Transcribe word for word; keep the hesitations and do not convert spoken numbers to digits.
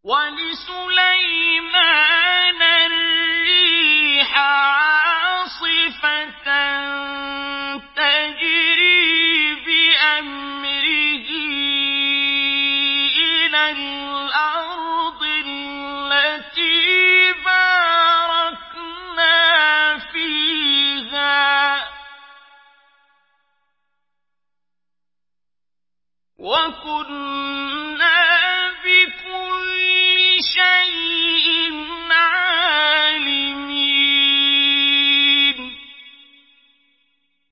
وَلِسُلَيْمَانَ الرِّيحَ عَاصِفَةً تَجْرِي بِأَمْرِهِ إِلَى الْأَرْضِ الَّتِي بَارَكْنَا فِيهَا وَكُنَّا